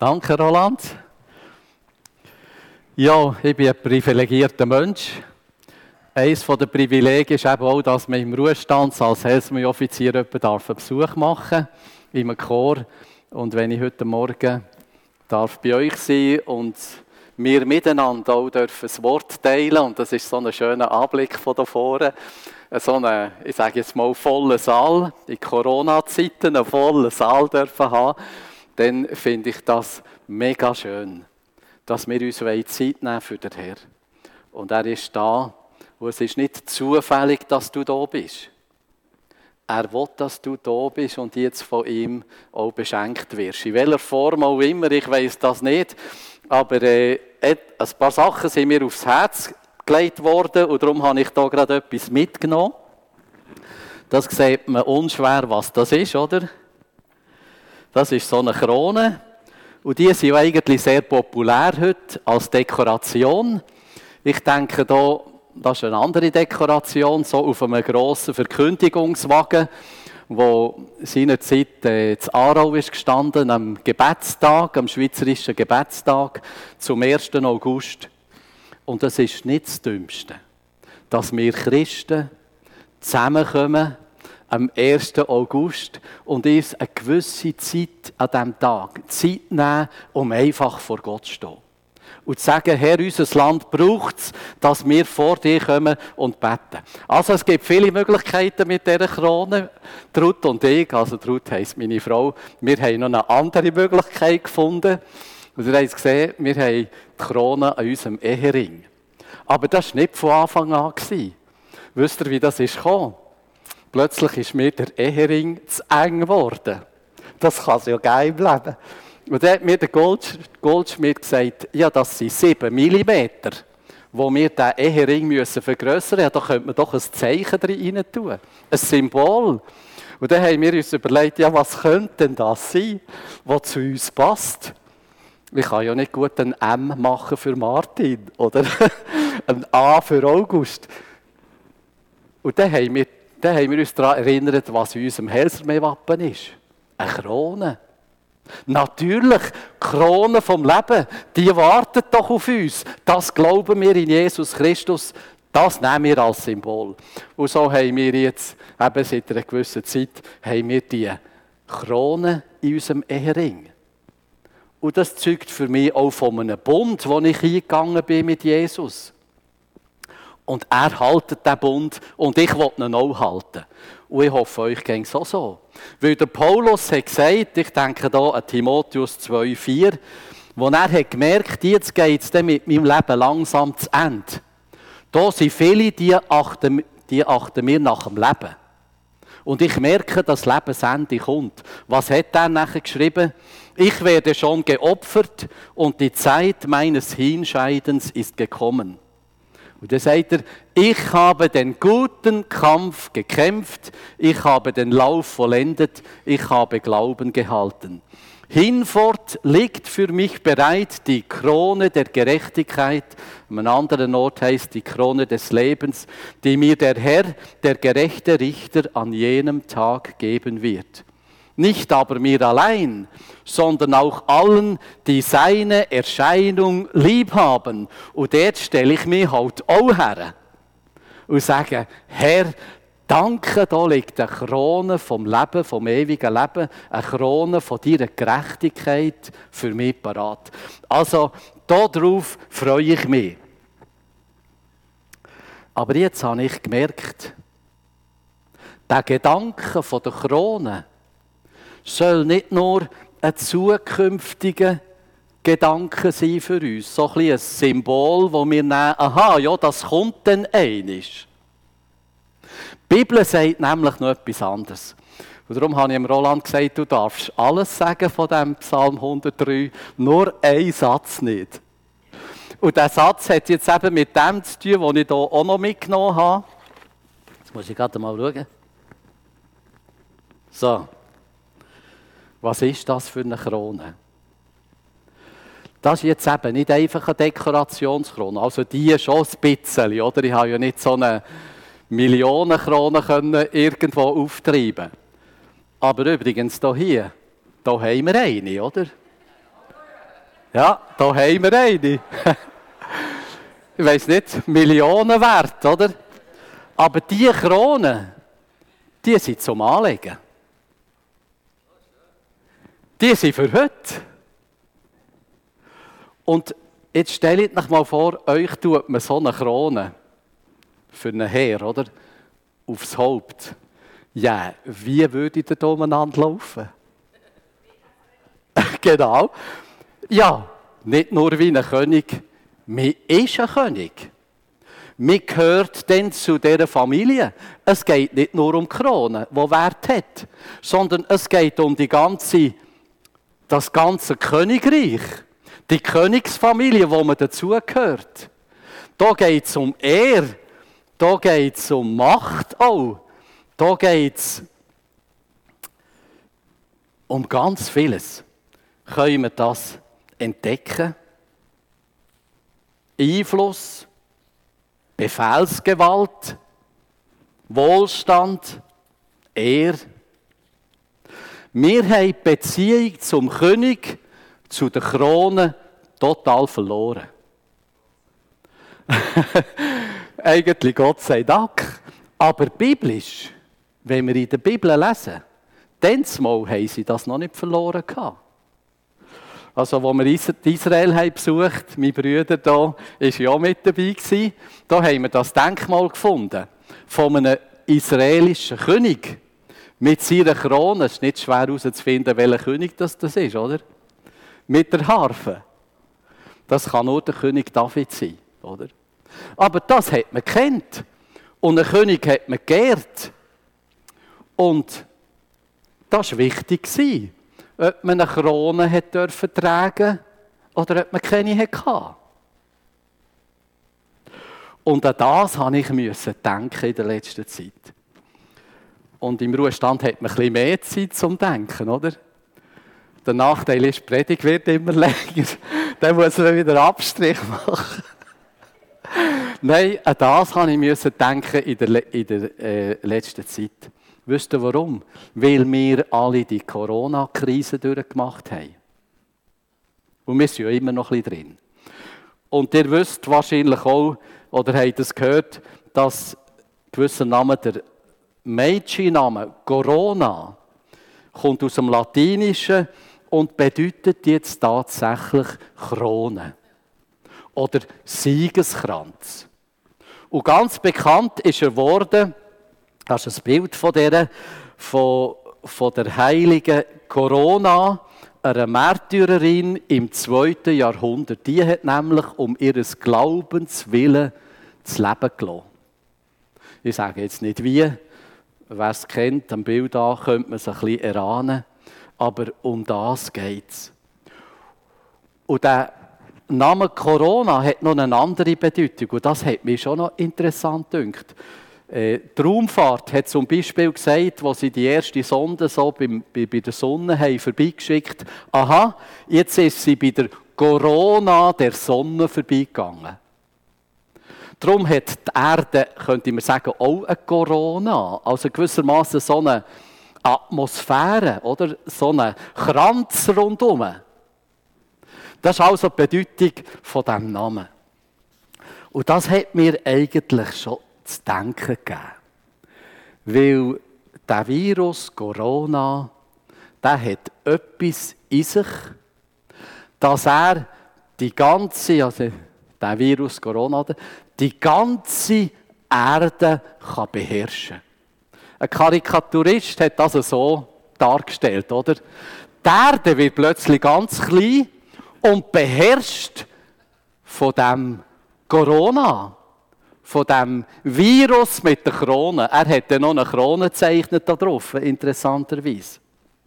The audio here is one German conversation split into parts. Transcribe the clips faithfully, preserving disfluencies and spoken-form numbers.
Danke, Roland. Ja, ich bin ein privilegierter Mensch. Eines der Privilegien ist eben auch, dass man im Ruhestand als Heilsarmee-Offizier einen Besuch machen darf, in einem Chor. Und wenn ich heute Morgen darf bei euch sein und wir miteinander auch dürfen das Wort teilen, und das ist so ein schöner Anblick von da vorne, so einen, ich sage jetzt mal, vollen Saal, in Corona-Zeiten einen vollen Saal dürfen haben, dann finde ich das mega schön, dass wir uns Zeit nehmen für den Herrn. Und er ist da, und es ist nicht zufällig, dass du da bist. Er will, dass du da bist und jetzt von ihm auch beschenkt wirst. In welcher Form auch immer, ich weiss das nicht. Aber äh, ein paar Sachen sind mir aufs Herz gelegt worden und darum habe ich da gerade etwas mitgenommen. Das sieht man unschwer, was das ist, oder? Das ist so eine Krone. Und die sind eigentlich sehr populär heute als Dekoration. Ich denke, da, das ist eine andere Dekoration, so auf einem grossen Verkündigungswagen, wo seinerzeit äh, in Aarau ist gestanden, am Gebetstag, am Schweizerischen Gebetstag, zum ersten August. Und das ist nicht das Dümmste, dass wir Christen zusammenkommen am ersten August und uns eine gewisse Zeit an diesem Tag Zeit nehmen, um einfach vor Gott zu stehen. Und zu sagen, Herr, unser Land braucht es, dass wir vor dir kommen und beten. Also es gibt viele Möglichkeiten mit dieser Krone. Trud und ich, also Trud heisst meine Frau, wir haben noch eine andere Möglichkeit gefunden. Und ihr habt es gesehen, wir haben die Krone an unserem Ehering. Aber das war nicht von Anfang an. Wisst ihr, wie das ist gekommen? Plötzlich ist mir der Ehering zu eng geworden. Das kann es ja geil bleiben. Und dann hat mir der Gold, Goldschmied gesagt, ja, das sind sieben Millimeter, wo wir diesen Ehering müssen vergrössern müssen. Ja, da könnte man doch ein Zeichen rein tun. Ein Symbol. Und dann haben wir uns überlegt, ja, was könnte denn das sein, was zu uns passt? Ich kann ja nicht gut ein M machen für Martin oder ein A für August. Und dann haben wir, dann haben wir uns daran erinnert, was in unserem Heilsarmee-Wappen ist. Eine Krone. Natürlich, die Krone vom Leben, die wartet doch auf uns. Das glauben wir in Jesus Christus, das nehmen wir als Symbol. Und so haben wir jetzt, eben seit einer gewissen Zeit, haben wir die Krone in unserem Ehering. Und das zeugt für mich auch von einem Bund, wo ich eingegangen bin mit Jesus. Und er haltet den Bund und ich will ihn auch halten. Und ich hoffe, euch ging es auch so. Weil der Paulus hat gesagt, ich denke da an Timotheus zwei vier, wo er hat gemerkt, jetzt geht es mit meinem Leben langsam zu Ende. Da sind viele, die achten, die achten mir nach dem Leben. Und ich merke, dass Lebensende kommt. Was hat er nachher geschrieben? Ich werde schon geopfert und die Zeit meines Hinscheidens ist gekommen. Und dann sagt er, ich habe den guten Kampf gekämpft, ich habe den Lauf vollendet, ich habe Glauben gehalten. Hinfort liegt für mich bereit die Krone der Gerechtigkeit, an einem anderen Ort heißt die Krone des Lebens, die mir der Herr, der gerechte Richter, an jenem Tag geben wird. Nicht aber mir allein, sondern auch allen, die seine Erscheinung lieb haben. Und dort stelle ich mich halt auch her und sage, Herr, danke, da liegt eine Krone vom Leben, vom ewigen Leben, eine Krone von deiner Gerechtigkeit für mich parat. Also, darauf freue ich mich. Aber jetzt habe ich gemerkt, der Gedanke von der Krone soll nicht nur ein zukünftiger Gedanke sein für uns, so ein bisschen ein Symbol, wo wir nehmen, aha, ja, das kommt dann einmal. Die Bibel sagt nämlich noch etwas anderes. Und darum habe ich dem Roland gesagt, du darfst alles sagen von diesem Psalm hundertdrei, nur einen Satz nicht. Und dieser Satz hat jetzt eben mit dem zu tun, was ich hier auch noch mitgenommen habe. Jetzt muss ich gerade mal schauen. So. Was ist das für eine Krone? Das ist jetzt eben nicht einfach eine Dekorationskrone. Also die schon ein bisschen, oder? Ich habe ja nicht so eine Millionenkrone können irgendwo auftreiben. Aber übrigens hier, hier haben wir eine, oder? Ja, da haben wir eine. Ich weiss nicht, Millionen wert, oder? Aber diese Kronen, die sind zum Anlegen. Die sind für heute. Und jetzt stellt euch mal vor, euch tut man so eine Krone für einen Herr, oder? Aufs Haupt. Ja, wie würdet ihr da umeinander laufen? Genau. Ja, nicht nur wie ein König, man ist ein König. Man gehört dann zu dieser Familie. Es geht nicht nur um die Krone, die Wert hat, sondern es geht um die ganze, das ganze Königreich. Die Königsfamilie, wo man dazugehört. Da geht es um Ehre, da geht es um Macht auch, da geht es um ganz vieles. Können wir das entdecken? Einfluss, Befehlsgewalt, Wohlstand, Ehre. Wir haben die Beziehung zum König, zu der Krone, total verloren. Eigentlich Gott sei Dank. Aber biblisch, wenn wir in der Bibel lesen, dann mal haben sie das noch nicht verloren gehabt. Also, als wir Israel haben besucht, mein Bruder da war ja auch mit dabei gewesen, da haben wir das Denkmal gefunden von einem israelischen König mit seiner Krone. Es ist nicht schwer herauszufinden, welcher König das, das ist, oder? Mit der Harfe. Das kann nur der König David sein, oder? Aber das hat man gekannt. Und einen König hat man geehrt. Und das war wichtig, ob man eine Krone hat dürfen tragen oder ob man keine hatte. Und an das musste ich müssen denken in der letzten Zeit. Und im Ruhestand hat man ein bisschen mehr Zeit zum Denken, oder? Der Nachteil ist, die Predigt wird immer länger. Dann muss man wieder Abstrich machen. Nein, an das musste ich müssen denken in der, in der äh, letzten Zeit. Wisst ihr warum? Weil wir alle die Corona-Krise durchgemacht haben. Und wir sind ja immer noch ein bisschen drin. Und ihr wisst wahrscheinlich auch, oder habt es gehört, dass gewisser Name, der Meiji-Name, Corona, kommt aus dem Latinischen und bedeutet jetzt tatsächlich Krone. Oder Siegeskranz. Und ganz bekannt ist er geworden, das ist ein Bild von der, von, von der heiligen Corona, einer Märtyrerin im zweiten Jahrhundert. Die hat nämlich um ihres Glaubens willen das Leben gelassen. Ich sage jetzt nicht wie, wer es kennt, am Bild an, könnte man es ein bisschen erahnen, aber um das geht es. Und der Name Corona hat noch eine andere Bedeutung und das hat mich schon noch interessant gedacht. Äh, die Raumfahrt hat zum Beispiel gesagt, als sie die erste Sonde so bei, bei, bei der Sonne haben vorbeigeschickt, aha, jetzt ist sie bei der Corona der Sonne vorbeigegangen. Darum hat die Erde, könnte man sagen, auch eine Corona, also gewissermaßen so eine Atmosphäre, oder? So einen Kranz rundherum. Das ist also die Bedeutung von diesem Namen. Und das hat mir eigentlich schon zu denken gegeben. Weil der Virus Corona, der hat etwas in sich, dass er die ganze, also der Virus Corona, die ganze Erde kann beherrschen. Ein Karikaturist hat das so dargestellt, oder? Die Erde wird plötzlich ganz klein und beherrscht von dem Corona, von dem Virus mit der Krone. Er hat ja noch eine Krone gezeichnet da drauf, interessanterweise.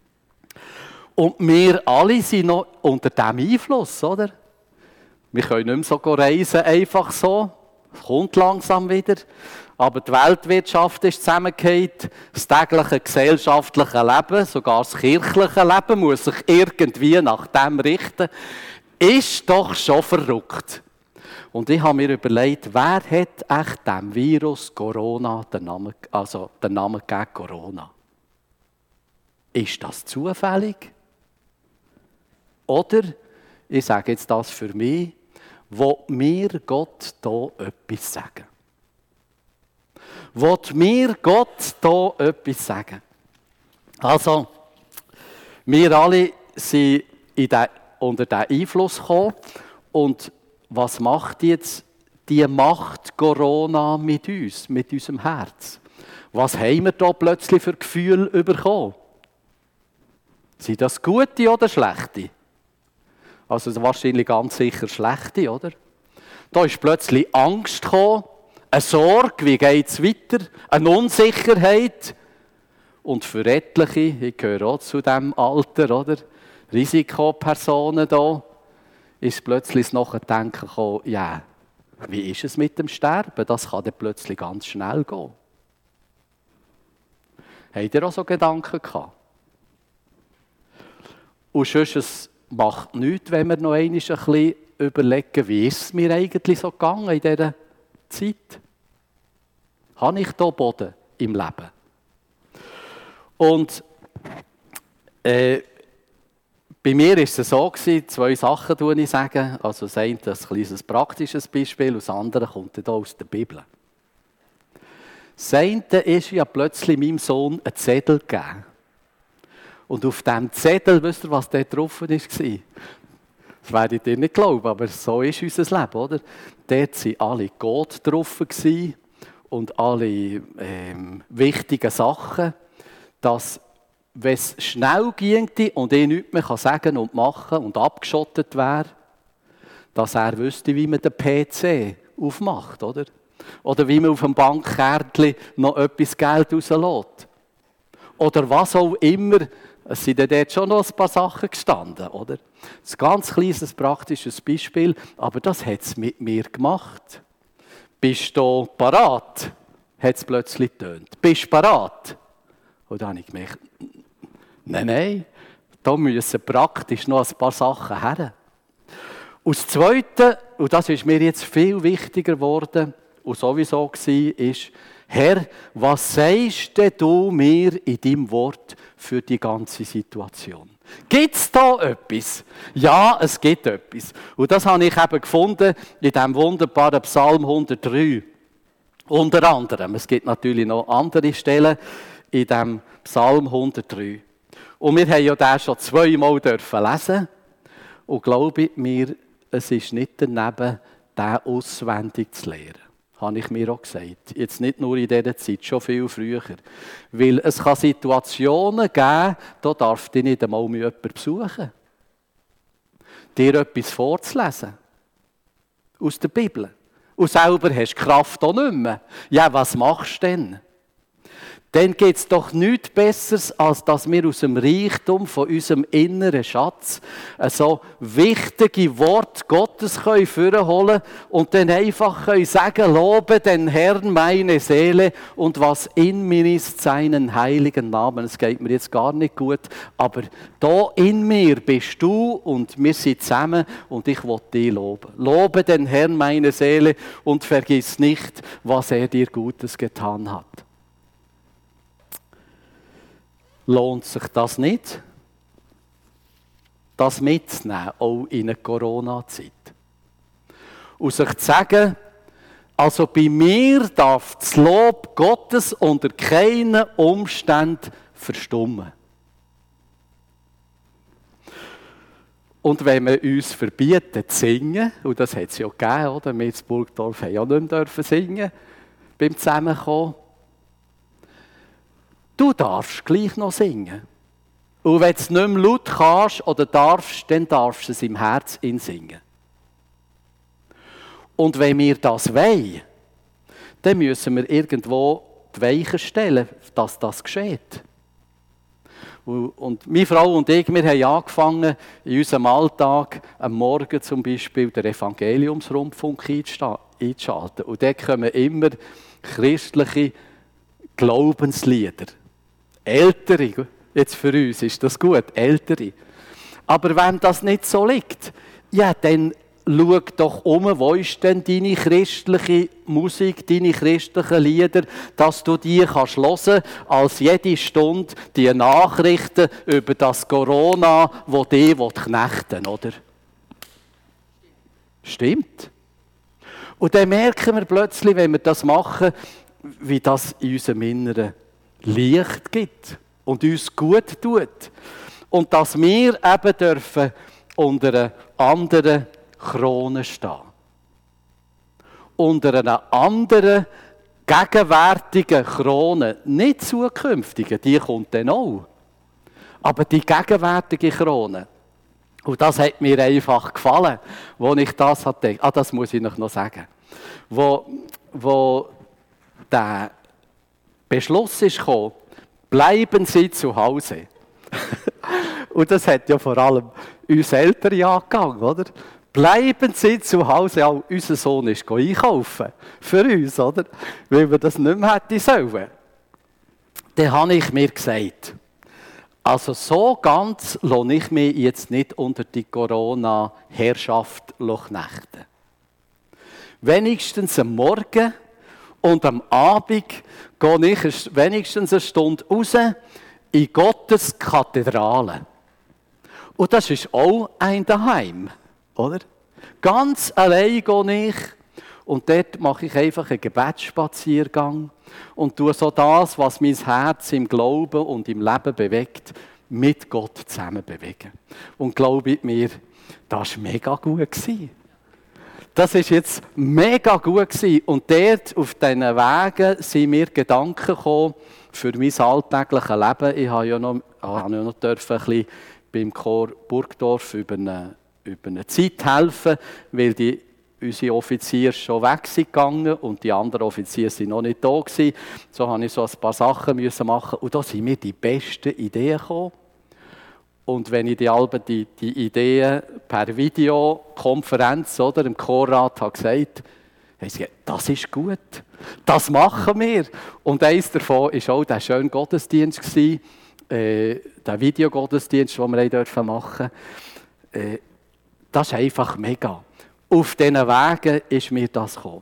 Und wir alle sind noch unter diesem Einfluss, oder? Wir können nicht mehr so reisen, einfach so. Es kommt langsam wieder. Aber die Weltwirtschaft ist zusammengefallen. Das tägliche gesellschaftliche Leben, sogar das kirchliche Leben, muss sich irgendwie nach dem richten. Ist doch schon verrückt. Und ich habe mir überlegt, wer hat echt dem Virus Corona den Namen, also den Namen gegen Corona? Ist das zufällig? Oder ich sage jetzt das für mich, will mir Gott da etwas sagen? Will mir Gott da etwas sagen? Also, wir alle sind in den, unter diesen Einfluss gekommen. Und was macht jetzt die Macht Corona mit uns, mit unserem Herz? Was haben wir da plötzlich für Gefühle bekommen? Sind das gute oder schlechte? Also wahrscheinlich ganz sicher schlechte, oder? Da ist plötzlich Angst gekommen, eine Sorge, wie geht es weiter, eine Unsicherheit. Und für etliche, ich gehöre auch zu diesem Alter, oder? Risikopersonen da, ist plötzlich das Nachdenken gekommen, ja, wie ist es mit dem Sterben? Das kann dann plötzlich ganz schnell gehen. Habt ihr auch so Gedanken gehabt? Und sonst, es macht nichts, wenn wir noch einmal ein bisschen überlegen, wie ist es mir eigentlich so gegangen in dieser Zeit? Habe ich da Boden im Leben? Und äh, bei mir war es so, zwei Sachen die ich sage. Also das eine ein kleines praktisches Beispiel, und das andere kommt dann aus der Bibel. Das eine ist, ich habe plötzlich meinem Sohn einen Zettel gegeben. Und auf diesem Zettel, wisst ihr, was da drauf war? Das werdet ihr nicht glauben, aber so ist unser Leben, oder? Dort waren alle Gott drauf und alle ähm, wichtigen Sachen, dass, wenn es schnell ginge und ich nichts mehr sagen und machen und abgeschottet wäre, dass er wüsste, wie man den P C aufmacht, oder? Oder wie man auf dem Bankkärtchen noch etwas Geld rauslässt. Oder was auch immer. Es sind dort schon noch ein paar Sachen gestanden, oder? Das ist ein ganz kleines, praktisches Beispiel, aber das hat es mit mir gemacht. Bist du parat? Hat es plötzlich getönt. Bist du parat? Und dann habe ich gemerkt, nein, nein, da müssen praktisch noch ein paar Sachen her. Und das Zweite, und das ist mir jetzt viel wichtiger geworden, und sowieso war, ist, Herr, was sagst denn du mir in deinem Wort für die ganze Situation? Gibt es da etwas? Ja, es gibt etwas. Und das habe ich eben gefunden in diesem wunderbaren Psalm hundertdrei. Unter anderem. Es gibt natürlich noch andere Stellen in diesem Psalm hundertdrei. Und wir haben ja den schon zweimal dürfen lesen. Und glaube mir, es ist nicht daneben, den auswendig zu lernen. Habe ich mir auch gesagt. Jetzt nicht nur in dieser Zeit, schon viel früher. Weil es kann Situationen geben, da darf dich nicht einmal jemand besuchen. Dir etwas vorzulesen. Aus der Bibel. Und selber hast du Kraft auch nicht mehr. Ja, was machst du denn? Dann gibt es doch nichts Besseres, als dass wir aus dem Reichtum von unserem inneren Schatz so wichtige Worte Gottes hervorholen können und dann einfach können sagen, lobe den Herrn meine Seele und was in mir ist, seinen heiligen Namen. Es geht mir jetzt gar nicht gut, aber da in mir bist du und wir sind zusammen und ich will dich loben. Lobe den Herrn meine Seele und vergiss nicht, was er dir Gutes getan hat. Lohnt sich das nicht, das mitzunehmen, auch in einer Corona-Zeit? Und sich zu sagen, also bei mir darf das Lob Gottes unter keinen Umständen verstummen. Und wenn wir uns verbieten zu singen, und das hat es ja gegeben, oder? Wir in Burgdorf haben ja nicht mehr singen beim Zusammenkommen. Du darfst gleich noch singen. Und wenn du es nicht mehr laut kannst oder darfst, dann darfst du es im Herz singen. Und wenn wir das wollen, dann müssen wir irgendwo die Weichen stellen, dass das geschieht. Und meine Frau und ich, wir haben angefangen, in unserem Alltag am Morgen zum Beispiel den Evangeliumsrundfunk einzuschalten. Und dort kommen immer christliche Glaubenslieder. Ältere, jetzt für uns ist das gut, ältere. Aber wenn das nicht so liegt, ja, dann schau doch um, wo ist denn deine christliche Musik, deine christlichen Lieder, dass du die kannst hören, als jede Stunde die Nachrichten über das Corona, das dich knechten will, oder? Stimmt. Und dann merken wir plötzlich, wenn wir das machen, wie das in unserem Inneren Licht gibt und uns gut tut. Und dass wir eben dürfen unter einer anderen Krone stehen. Unter einer anderen, gegenwärtigen Krone. Nicht zukünftige, die kommt dann auch. Aber die gegenwärtige Krone. Und das hat mir einfach gefallen, wo ich das hatte. Ah, das muss ich noch sagen. Wo, wo der Beschluss ist gekommen, bleiben Sie zu Hause. Und das hat ja vor allem uns Eltern angegangen, oder? Bleiben Sie zu Hause. Auch unser Sohn ist einkaufen. Für uns, oder? Weil wir das nicht mehr hätten sollen. Dann habe ich mir gesagt, also so ganz lasse ich mich jetzt nicht unter die Corona-Herrschaft knechten. Wenigstens am Morgen und am Abend gehe ich wenigstens eine Stunde raus in Gottes Kathedrale. Und das ist auch ein Daheim, oder? Ganz allein gehe ich und dort mache ich einfach einen Gebetsspaziergang und tue so das, was mein Herz im Glauben und im Leben bewegt, mit Gott zusammen bewegen. Und glaubt mir, das war mega gut. Das war jetzt mega gut. Und dort auf diesen Wegen sind mir Gedanken gekommen für mein alltägliches Leben. Ich habe ja noch, habe ja noch dürfen, ein bisschen beim Chor Burgdorf über eine, über eine Zeit helfen, weil die, unsere Offiziere schon weg sind gegangen und die anderen Offiziere sind noch nicht da gewesen. So musste ich so ein paar Sachen müssen machen und da sind mir die besten Ideen gekommen. Und wenn ich die, Alben, die, die Ideen per Videokonferenz oder im Chorrat habe gesagt, haben sie gesagt, das ist gut, das machen wir. Und eines davon war auch der schöne Gottesdienst gewesen, äh, der Videogottesdienst, den wir dürfen machen. Äh, das ist einfach mega. Auf diesen Wegen ist mir das gekommen.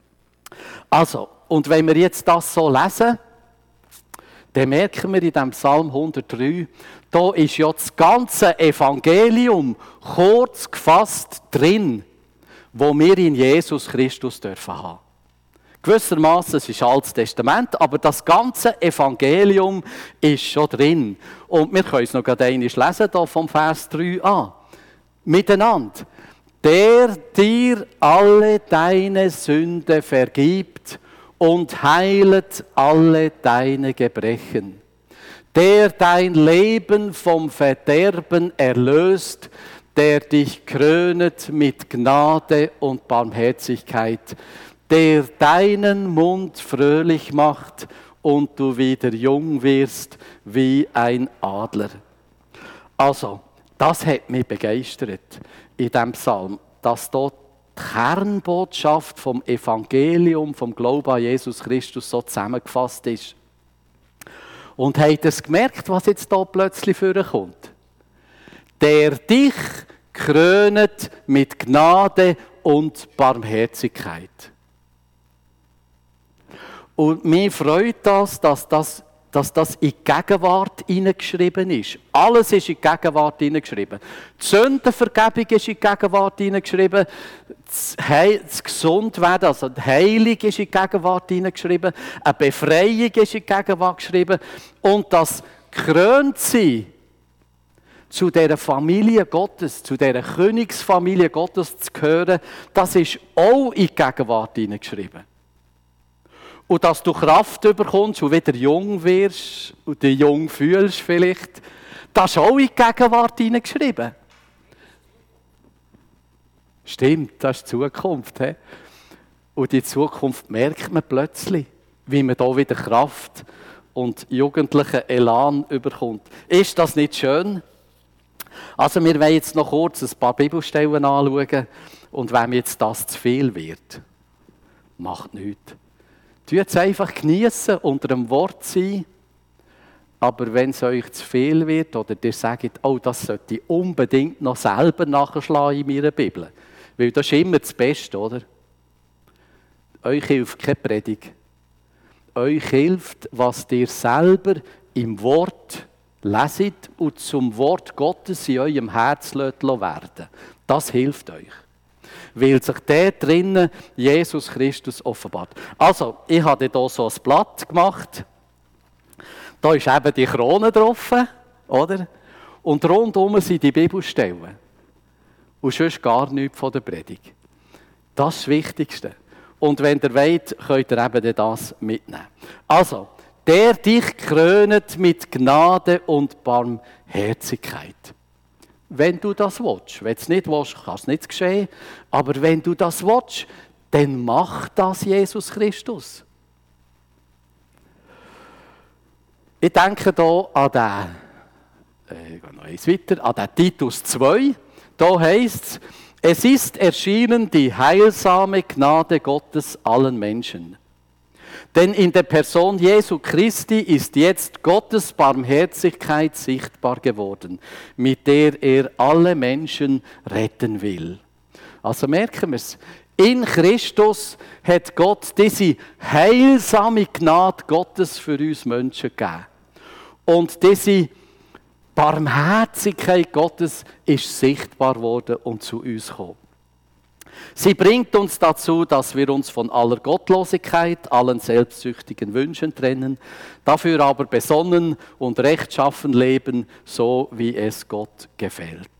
Also, und wenn wir jetzt das so lesen, dann merken wir in diesem Psalm hundertdrei, da ist ja das ganze Evangelium kurz gefasst drin, wo wir in Jesus Christus dürfen haben. Gewissermaßen, es ist Altes Testament, aber das ganze Evangelium ist schon drin. Und wir können es noch gerade einmal lesen, hier vom Vers drei an. Miteinander. Der dir alle deine Sünde vergibt und heilet alle deine Gebrechen. Der dein Leben vom Verderben erlöst, der dich krönet mit Gnade und Barmherzigkeit, der deinen Mund fröhlich macht und du wieder jung wirst wie ein Adler. Also, das hat mich begeistert in diesem Psalm, dass dort die Kernbotschaft vom Evangelium, vom Glauben an Jesus Christus so zusammengefasst ist. Und habt ihr es gemerkt, was jetzt da plötzlich vorkommt? Der dich krönet mit Gnade und Barmherzigkeit. Und mir freut das, dass das, dass das in die Gegenwart hineingeschrieben ist. Alles ist in die Gegenwart hineingeschrieben. Die Sündenvergebung ist in die Gegenwart hineingeschrieben. Das, He- das Gesundwerden, also die Heilung ist in die Gegenwart hineingeschrieben. Eine Befreiung ist in die Gegenwart geschrieben. Und das Kröntsein zu dieser Familie Gottes, zu dieser Königsfamilie Gottes zu gehören, das ist auch in die Gegenwart hineingeschrieben. Und dass du Kraft bekommst und wieder jung wirst und dich jung fühlst vielleicht, das ist auch in die Gegenwart hineingeschrieben. Stimmt, das ist die Zukunft. He? Und die Zukunft merkt man plötzlich, wie man da wieder Kraft und jugendlichen Elan bekommt. Ist das nicht schön? Also wir wollen jetzt noch kurz ein paar Bibelstellen anschauen und wenn jetzt das zu viel wird, macht nichts. Tut es einfach genießen, unter dem Wort sein. Aber wenn es euch zu viel wird oder ihr sagt, oh, das sollte ich unbedingt noch selber nachschlagen in meiner Bibel. Weil das ist immer das Beste, oder? Euch hilft keine Predigt. Euch hilft, was ihr selber im Wort leset und zum Wort Gottes in eurem Herz werden. Das hilft euch. weil sich der drinnen Jesus Christus offenbart. Also, ich habe hier so ein Blatt gemacht. Da ist eben die Krone drauf, oder? Und rundum sind die Bibelstellen. Und sonst gar nichts von der Predigt. Das ist das Wichtigste. Und wenn ihr wollt, könnt ihr eben das mitnehmen. Also, der dich krönet mit Gnade und Barmherzigkeit. Wenn du das willst. Wenn du es nicht willst, kann es nicht geschehen. Aber wenn du das willst, dann macht das Jesus Christus. Ich denke hier an den, äh, ich gehe noch eins weiter, an den Titus zwei. Da heisst es, es ist erschienen die heilsame Gnade Gottes allen Menschen. Denn in der Person Jesu Christi ist jetzt Gottes Barmherzigkeit sichtbar geworden, mit der er alle Menschen retten will. Also merken wir es, in Christus hat Gott diese heilsame Gnade Gottes für uns Menschen gegeben. Und diese Barmherzigkeit Gottes ist sichtbar worden und zu uns gekommen. Sie bringt uns dazu, dass wir uns von aller Gottlosigkeit, allen selbstsüchtigen Wünschen trennen, dafür aber besonnen und rechtschaffen leben, so wie es Gott gefällt.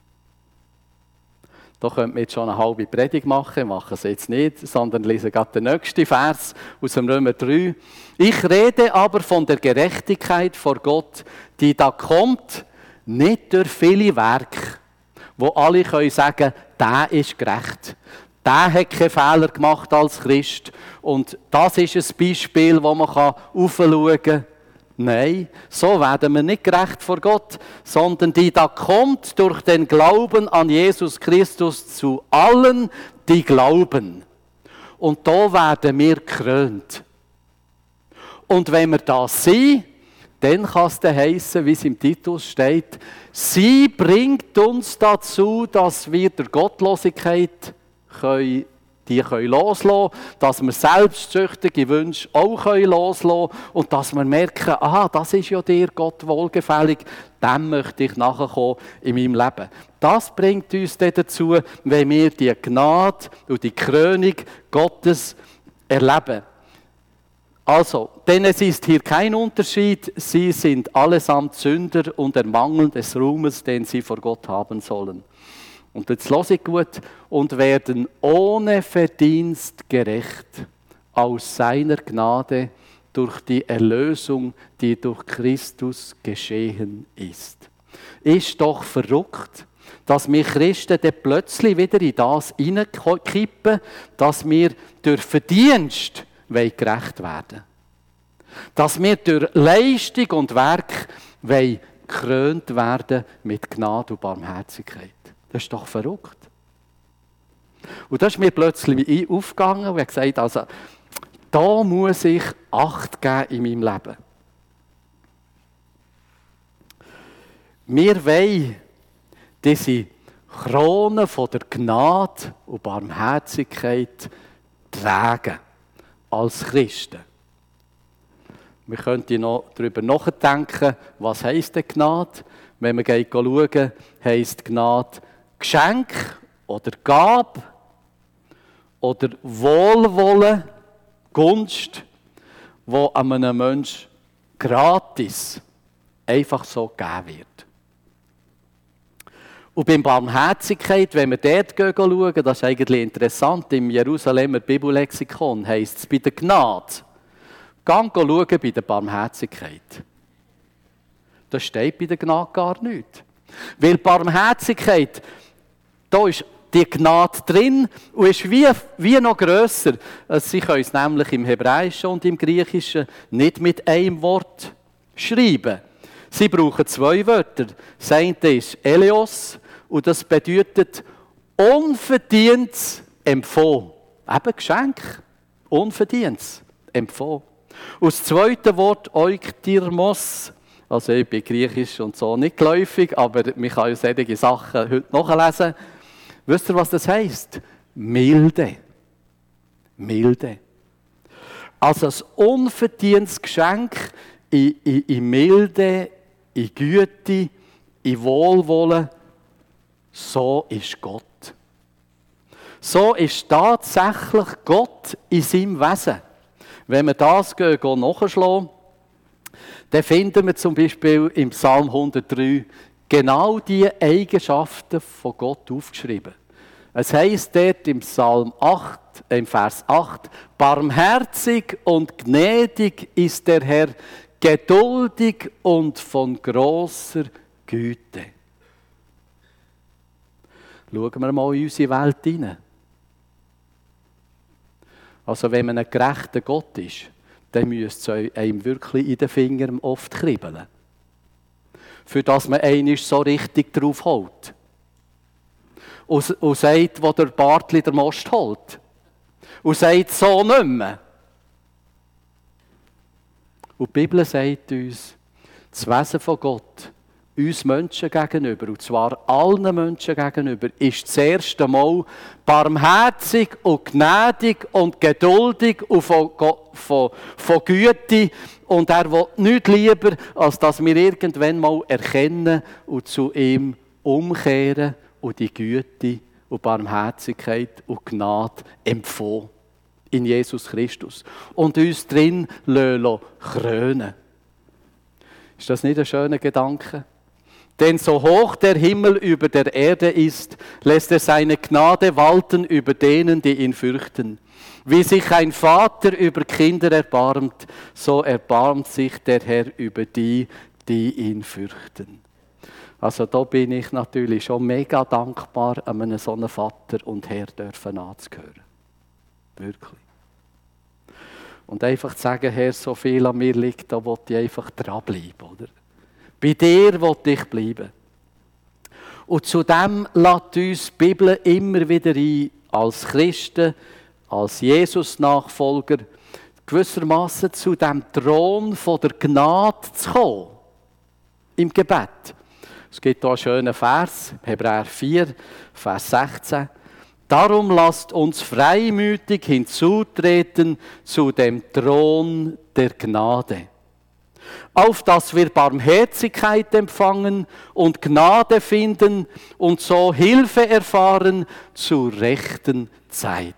Da könnte man jetzt schon eine halbe Predigt machen, machen es jetzt nicht, sondern lesen gerade den nächsten Vers aus dem Römer drei. Ich rede aber von der Gerechtigkeit vor Gott, die da kommt, nicht durch viele Werke, wo alle können sagen, der ist gerecht. Der hat keinen Fehler gemacht als Christ. Und das ist ein Beispiel, wo man aufschauen kann. Nein, so werden wir nicht gerecht vor Gott, sondern die da kommt durch den Glauben an Jesus Christus zu allen, die glauben. Und da werden wir gekrönt. Und wenn wir das sind, dann kann es dann heissen, wie es im Titus steht, sie bringt uns dazu, dass wir der Gottlosigkeit können, die können loslassen können, dass wir selbstsüchtige Wünsche auch loslassen können und dass wir merken, aha, das ist ja dir Gott wohlgefällig, dem möchte ich nachkommen in meinem Leben. Das bringt uns dann dazu, wenn wir die Gnade und die Krönung Gottes erleben. Also, denn es ist hier kein Unterschied, sie sind allesamt Sünder und ermangeln des Ruhmes, den sie vor Gott haben sollen. Und jetzt höre ich gut, und werden ohne Verdienst gerecht aus seiner Gnade durch die Erlösung, die durch Christus geschehen ist. Ist doch verrückt, dass wir Christen dann plötzlich wieder in das hineinkippen, dass wir durch Verdienst gerecht werden. Dass wir durch Leistung und Werk gekrönt werden mit Gnade und Barmherzigkeit. Das ist doch verrückt. Und das ist mir plötzlich aufgegangen und ich habe gesagt, also, da muss ich Acht geben in meinem Leben. Wir wollen diese Krone von der Gnade und Barmherzigkeit tragen. Als Christen. Wir könnten noch darüber nachdenken, was heisst denn Gnade? Wenn wir schauen, heisst Gnade Geschenk oder Gabe oder Wohlwollen, Gunst, wo einem Menschen gratis einfach so gegeben wird. Und bei Barmherzigkeit, wenn wir dort schauen, das ist eigentlich interessant, im Jerusalemer Bibellexikon heisst es bei der Gnade, gang schauen bei der Barmherzigkeit. Das steht bei der Gnade gar nicht. Weil Barmherzigkeit, da ist die Gnade drin und ist wie, wie noch grösser. Sie können es nämlich im Hebräischen und im Griechischen nicht mit einem Wort schreiben. Sie brauchen zwei Wörter. Das eine ist Eleos und das bedeutet unverdientes Empfangen. Eben Geschenk. Unverdientes Empfangen. Und das zweite Wort Euktirmos. Also ich bin griechisch und so nicht geläufig, aber man kann ja solche Sachen heute nachlesen. Wisst ihr, was das heisst? Milde. Milde. Also ein unverdientes Geschenk in, in, in Milde, in Güte, in Wohlwollen. So ist Gott. So ist tatsächlich Gott in seinem Wesen. Wenn wir das nachschlagen, dann finden wir zum Beispiel im Psalm hundertdrei genau diese Eigenschaften von Gott aufgeschrieben. Es heisst dort im Psalm acht, im Vers acht, barmherzig und gnädig ist der Herr, geduldig und von grosser Güte. Schauen wir mal in unsere Welt hinein. Also wenn man ein gerechter Gott ist, dann müsste es einem wirklich in den Fingern oft kribbeln. Für das man einen so richtig drauf holt. Und, und sagt, wo der Bartli der Most holt. Und sagt, so nicht mehr. Und die Bibel sagt uns, das Wesen von Gott, uns Menschen gegenüber, und zwar allen Menschen gegenüber, ist das erste Mal barmherzig und gnädig und geduldig und von, von, von Güte. Und er will nichts lieber, als dass wir irgendwann mal erkennen und zu ihm umkehren und die Güte und Barmherzigkeit und Gnade empfangen. In Jesus Christus. Und uns drin krönen. Ist das nicht ein schöner Gedanke? Denn so hoch der Himmel über der Erde ist, lässt er seine Gnade walten über denen, die ihn fürchten. Wie sich ein Vater über Kinder erbarmt, so erbarmt sich der Herr über die, die ihn fürchten. Also da bin ich natürlich schon mega dankbar, einem so einen Vater und Herr dürfen anzuhören. Wirklich. Und einfach zu sagen, Herr, so viel an mir liegt, da will ich einfach dranbleiben, oder? Bei dir will ich bleiben. Und zudem lässt uns die Bibel immer wieder ein, als Christen, als Jesus-Nachfolger, gewissermaßen zu dem Thron von der Gnade zu kommen. Im Gebet. Es gibt hier einen schönen Vers, Hebräer vier, Vers sechzehn. Darum lasst uns freimütig hinzutreten zu dem Thron der Gnade, auf dass wir Barmherzigkeit empfangen und Gnade finden und so Hilfe erfahren zur rechten Zeit.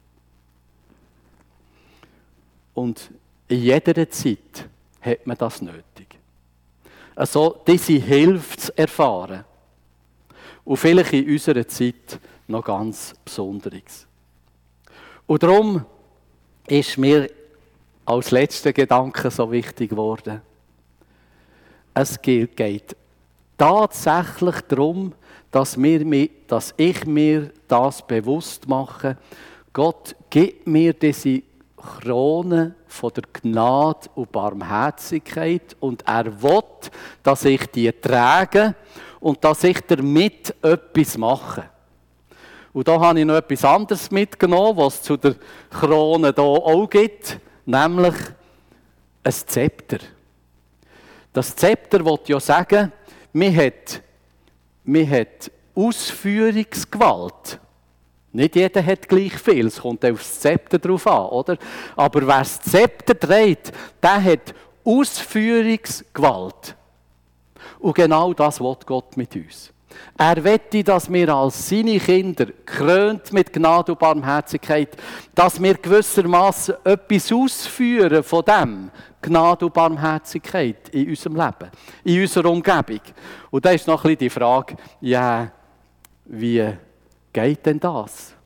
Und in jeder Zeit hat man das nötig. Also diese Hilfe zu erfahren. Und vielleicht in unserer Zeit noch ganz Besonderes. Und darum ist mir als letzter Gedanke so wichtig geworden. Es geht tatsächlich darum, dass, wir, dass ich mir das bewusst mache. Gott gibt mir diese Krone von der Gnade und Barmherzigkeit und er will, dass ich die trage und dass ich damit etwas mache. Und da habe ich noch etwas anderes mitgenommen, was es zu der Krone hier auch gibt, nämlich ein Zepter. Das Zepter will ja sagen, man hat, man hat Ausführungsgewalt. Nicht jeder hat gleich viel, es kommt auf das Zepter drauf an, oder? Aber wer das Zepter trägt, der hat Ausführungsgewalt. Und genau das will Gott mit uns. Er wette, dass wir als seine Kinder, gekrönt mit Gnade und Barmherzigkeit, dass wir gewissermaßen etwas ausführen von dem, Gnade und Barmherzigkeit in unserem Leben, in unserer Umgebung. Und da ist noch ein bisschen die Frage, ja, wie geht denn das?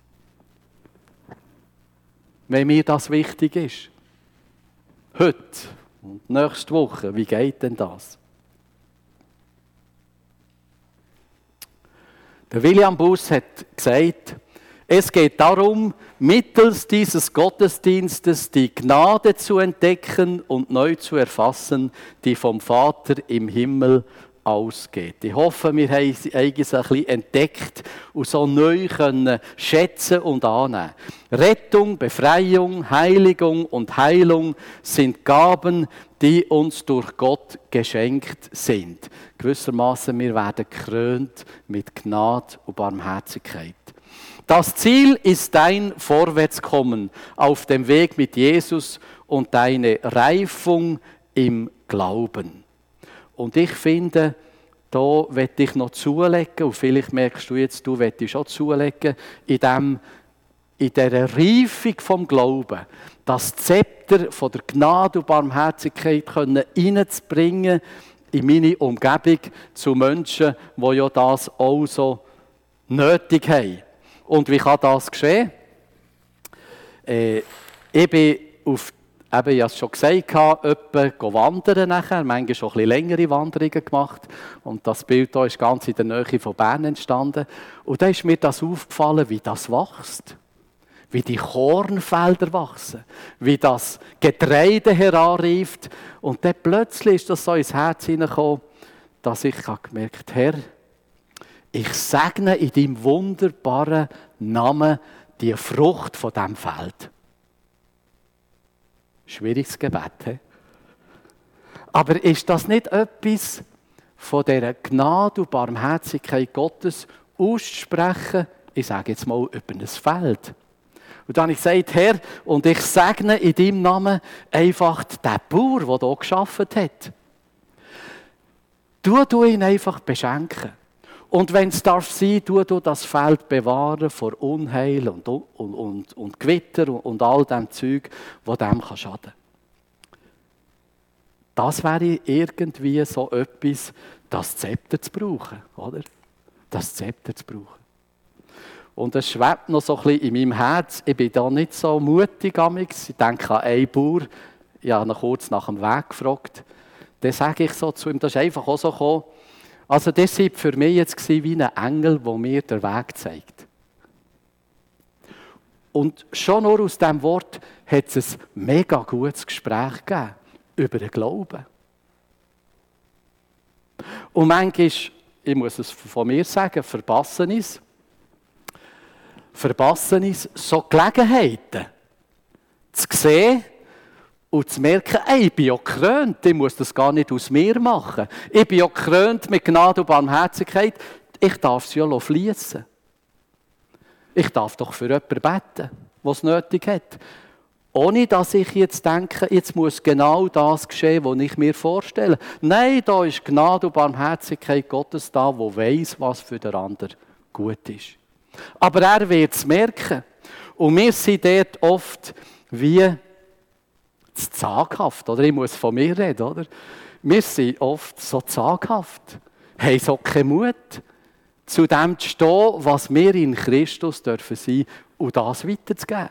Wenn mir das wichtig ist. Heute und nächste Woche, wie geht denn das? Der William Buss hat gesagt, es geht darum, mittels dieses Gottesdienstes die Gnade zu entdecken und neu zu erfassen, die vom Vater im Himmel ausgeht. Ich hoffe, wir haben es ein bisschen entdeckt und so neu können schätzen und annehmen. Rettung, Befreiung, Heiligung und Heilung sind Gaben, die uns durch Gott geschenkt sind. Gewissermaßen, wir werden gekrönt mit Gnade und Barmherzigkeit. Das Ziel ist dein Vorwärtskommen auf dem Weg mit Jesus und deine Reifung im Glauben. Und ich finde, da möchte ich noch zulegen, und vielleicht merkst du jetzt, du möchtest auch zulegen, in, dem, in dieser Reifung vom Glauben, das Zepter von der Gnade und Barmherzigkeit reinzubringen in meine Umgebung zu Menschen, die ja das auch so nötig haben. Und wie kann das geschehen? Äh, ich bin auf Eben, ich habe es schon gesagt, etwa wandern nachher, manchmal schon ein bisschen längere Wanderungen gemacht. Und das Bild hier ist ganz in der Nähe von Bern entstanden. Und da ist mir das aufgefallen, wie das wächst. Wie die Kornfelder wachsen. Wie das Getreide heranreift. Und dann plötzlich ist das so ins Herz hineingekommen, dass ich gemerkt habe, Herr, ich segne in deinem wunderbaren Namen die Frucht von diesem Feld. Schwieriges Gebet. He? Aber ist das nicht etwas von dieser Gnade und Barmherzigkeit Gottes auszusprechen, ich sage jetzt mal, über ein Feld? Und dann habe ich gesagt, Herr, und ich segne in deinem Namen einfach den Bauer, der hier gearbeitet hat. Du, du ihn einfach beschenken. Und wenn es darf sein, du, du das Feld bewahren vor Unheil und, und, und, und Gewitter und, und all dem Zeug, das dem kann schaden. Das wäre irgendwie so etwas, das Zepter zu brauchen, oder? Das Zepter zu brauchen. Und es schwebt noch so ein bisschen in meinem Herz. Ich bin da nicht so mutig. Ich denke an einen Bauer, ich habe ihn kurz nach dem Weg gefragt. Dann sage ich so zu ihm, das ist einfach auch so gekommen. Also das war für mich jetzt wie ein Engel, der mir den Weg zeigt. Und schon nur aus diesem Wort hat es ein mega gutes Gespräch gegeben über den Glauben. Und manchmal, ich muss es von mir sagen, verpassen ist, verpassen ist, so Gelegenheiten zu sehen, und zu merken, ey, ich bin ja gekrönt, ich muss das gar nicht aus mir machen. Ich bin ja gekrönt mit Gnade und Barmherzigkeit, ich darf es ja fließen. Ich darf doch für jemanden beten, der es nötig hat. Ohne dass ich jetzt denke, jetzt muss genau das geschehen, was ich mir vorstelle. Nein, da ist Gnade und Barmherzigkeit Gottes da, der weiss, was für den anderen gut ist. Aber er wird es merken. Und wir sind dort oft wie zaghaft, oder? Ich muss von mir reden, oder? Wir sind oft so zaghaft, haben so keinen Mut, zu dem zu stehen, was wir in Christus dürfen sein und das weiterzugeben.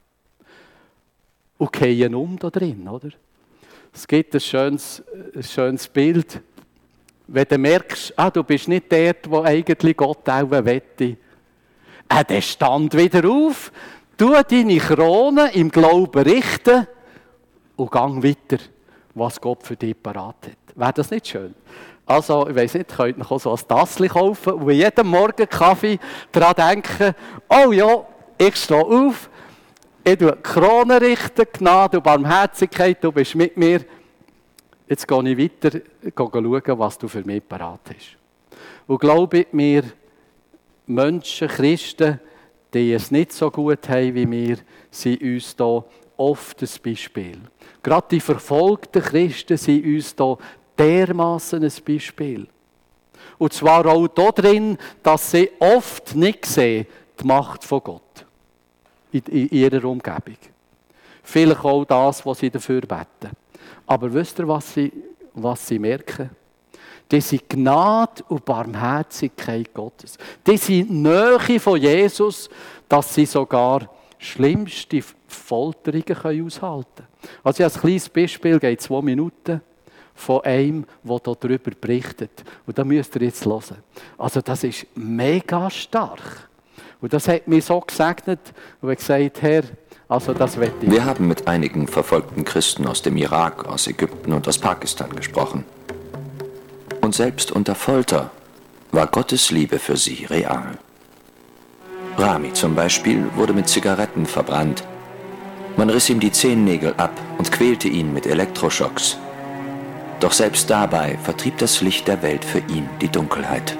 Und gehen um da drin, oder? Es gibt ein schönes, ein schönes Bild, wenn du merkst, ah, du bist nicht dort, wo eigentlich Gott auch wette. Ah, der stand wieder auf, tu deine Krone im Glauben richten, und gang weiter, was Gott für dich parat hat. Wäre das nicht schön? Also, ich weiss nicht, ihr könnt noch so ein Tassel kaufen und jeden Morgen Kaffee daran denken, oh ja, ich stehe auf, ich tue die Krone richten, Gnade und Barmherzigkeit, du bist mit mir. Jetzt gehe ich weiter, gehe schauen, was du für mich parat hast. Und glaube mir, Menschen, Christen, die es nicht so gut haben wie wir, sind uns hier oft ein Beispiel. Gerade die verfolgten Christen sind uns hier dermassen ein Beispiel. Und zwar auch darin, dass sie oft nicht sehen, die Macht von Gott in, in ihrer Umgebung. Vielleicht auch das, was sie dafür beten. Aber wisst ihr, was sie, was sie merken? Das sind Gnade und Barmherzigkeit Gottes. Das sind Nähe von Jesus, dass sie sogar schlimmste Folterungen aushalten können. Also ich habe ein kleines Beispiel, geht zwei Minuten, von einem, der darüber berichtet. Und da müsst ihr jetzt hören. Also das ist mega stark. Und das hat mich so gesegnet und ich gesagt, Herr, also das wette ich. Wir haben mit einigen verfolgten Christen aus dem Irak, aus Ägypten und aus Pakistan gesprochen. Und selbst unter Folter war Gottes Liebe für sie real. Rami zum Beispiel wurde mit Zigaretten verbrannt. Man riss ihm die Zehennägel ab und quälte ihn mit Elektroschocks. Doch selbst dabei vertrieb das Licht der Welt für ihn die Dunkelheit.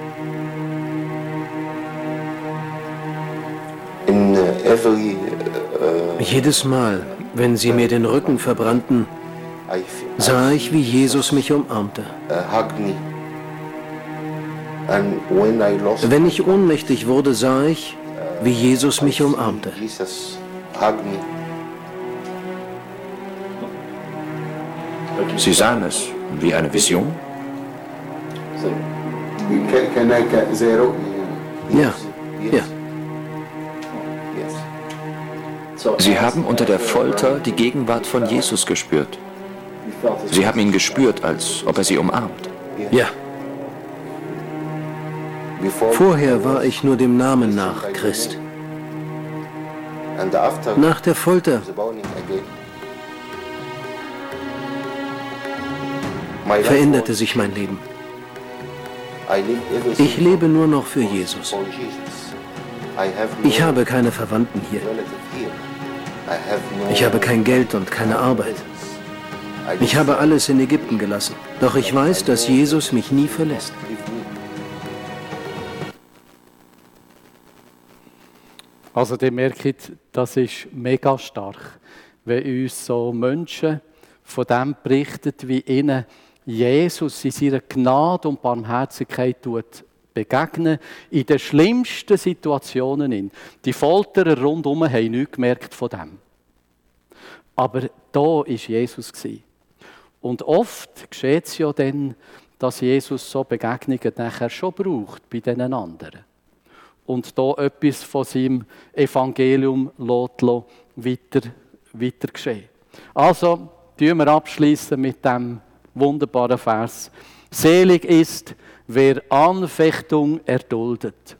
In every, uh, Jedes Mal, wenn sie mir den Rücken verbrannten, sah ich, wie Jesus mich umarmte. And when I lost Wenn ich ohnmächtig wurde, sah ich, wie Jesus mich umarmte. Jesus hugged me. Sie sahen es wie eine Vision? Can, can I can, zero? Ja, ja. Yes. Sie haben unter der Folter die Gegenwart von Jesus gespürt. Sie haben ihn gespürt, als ob er sie umarmt. Ja. Before Vorher war ich nur dem Namen nach Christ. and after Nach der Folter the burning again. My life veränderte was- sich mein Leben. I live everything Ich lebe nur noch für Jesus. for Jesus. I have no Ich habe keine Verwandten hier. relative here. I have no Ich habe kein Geld und keine Arbeit. I Ich habe alles in Ägypten gelassen. Doch ich weiß, dass Jesus mich nie verlässt. leave me. Also ihr merkt, das ist mega stark, wenn uns so Menschen von dem berichten, wie ihnen Jesus in seiner Gnade und Barmherzigkeit tut begegnen, in den schlimmsten Situationen. Die Folterer rundherum haben nichts gemerkt von dem. Aber da war Jesus. Und oft geschieht es ja dann, dass Jesus so Begegnungen nachher schon braucht bei den anderen. Und da etwas von seinem Evangelium lässt, weiter, weiter geschehen. Also, tun wir abschließen mit dem wunderbaren Vers. Selig ist, wer Anfechtung erduldet.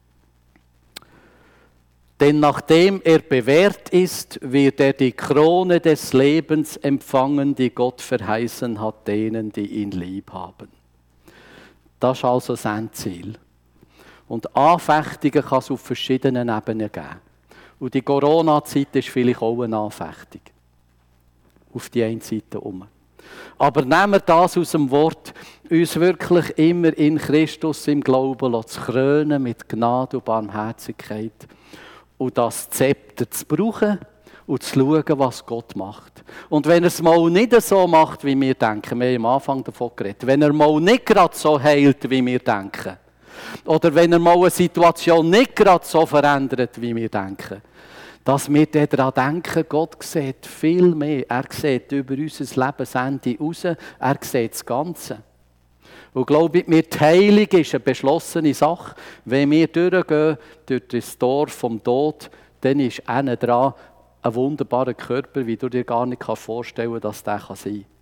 Denn nachdem er bewährt ist, wird er die Krone des Lebens empfangen, die Gott verheißen hat, denen, die ihn lieb haben. Das ist also sein Ziel. Und Anfechtungen kann es auf verschiedenen Ebenen geben. Und die Corona-Zeit ist vielleicht auch eine Anfechtung. Auf die eine Seite um. Aber nehmen wir das aus dem Wort, uns wirklich immer in Christus im Glauben zu krönen mit Gnade und Barmherzigkeit und das Zepter zu brauchen und zu schauen, was Gott macht. Und wenn er es mal nicht so macht, wie wir denken, wir haben am Anfang davon geredet, wenn er mal nicht gerade so heilt, wie wir denken, oder wenn er mal eine Situation nicht gerade so verändert, wie wir denken, dass wir daran denken, Gott sieht viel mehr. Er sieht über unser Lebensende raus. Er sieht das Ganze. Und glaube ich, mir die Heilung ist eine beschlossene Sache. Wenn wir durchgehen durch das Tor vom Tod, dann ist einer dran ein wunderbarer Körper, wie du dir gar nicht vorstellen kannst, dass der sein kann.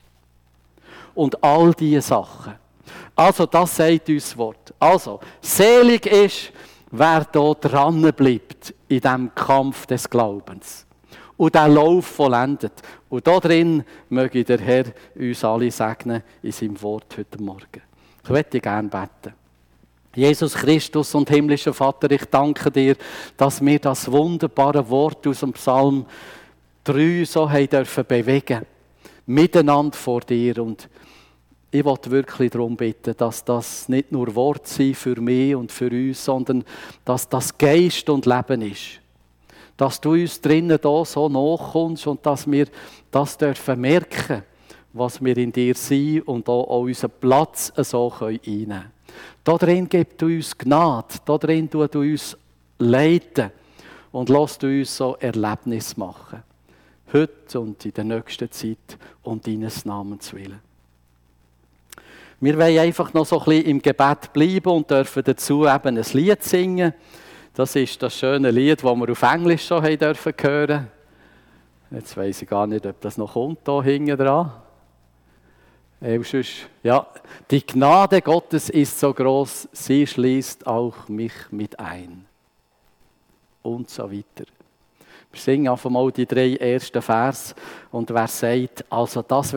Und all diese Sachen. Also, das sagt uns das Wort. Also, selig ist, wer da dran bleibt in diesem Kampf des Glaubens und diesen Lauf vollendet. Und da drin möge der Herr uns alle segnen in seinem Wort heute Morgen. Ich möchte gerne beten. Jesus Christus und himmlischer Vater, ich danke dir, dass wir das wunderbare Wort aus dem Psalm drei so haben dürfen bewegen, miteinander vor dir. Und ich wollte wirklich darum bitten, dass das nicht nur Wort sind für mich und für uns, sondern dass das Geist und Leben ist. Dass du uns drinnen da so nachkommst und dass wir das dürfen merken, was wir in dir sind und auch unseren Platz so einnehmen können. Da drin gibt du uns Gnade, da drin tut du uns leiten und lässt du uns so Erlebnis machen. Heute und in der nächsten Zeit um deines Namens willen. Wir wollen einfach noch so ein bisschen im Gebet bleiben und dürfen dazu eben ein Lied singen. Das ist das schöne Lied, das wir auf Englisch schon haben dürfen hören. Jetzt weiss ich gar nicht, ob das noch kommt, hier hinten dran. Ja, die Gnade Gottes ist so groß, sie schließt auch mich mit ein. Und so weiter. Wir singen einfach mal die drei ersten Vers und wer sagt, also das